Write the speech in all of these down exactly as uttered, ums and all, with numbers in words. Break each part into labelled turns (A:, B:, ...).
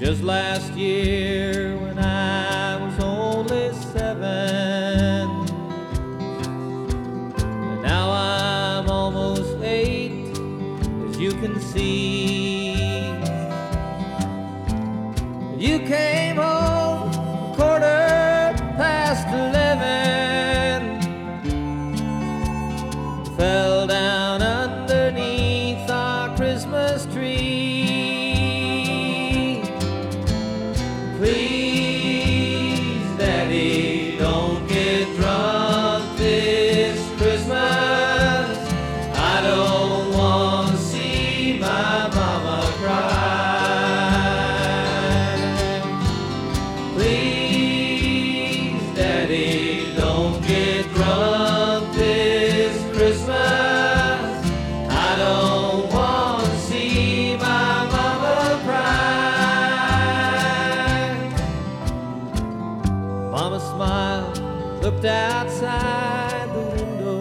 A: Just last year when I was only seven, and now I'm almost eight, as you can see. You came home a quarter past eleven, fell down underneath our Christmas tree. Please, Daddy, don't get drunk this Christmas. I don't want to see my mama cry. Please, Daddy, don't get drunk this Christmas. I don't want to see my mama cry. Mama smiled, looked outside the window.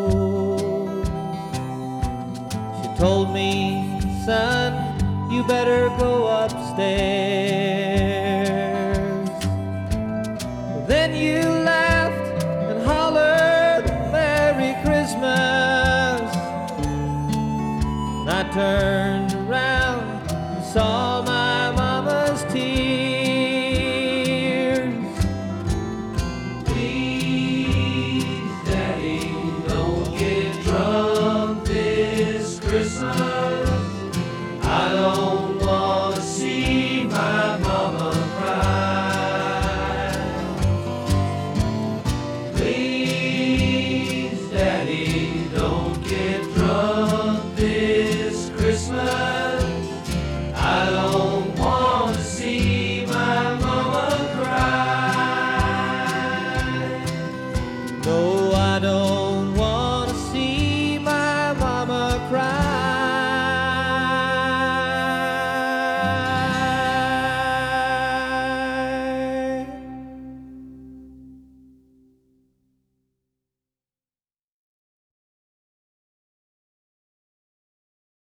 A: She told me, son, you better go upstairs. Then you laughed and hollered, Merry Christmas. And I turned around and saw my mama's tears. Please, Daddy, don't get drunk this Christmas.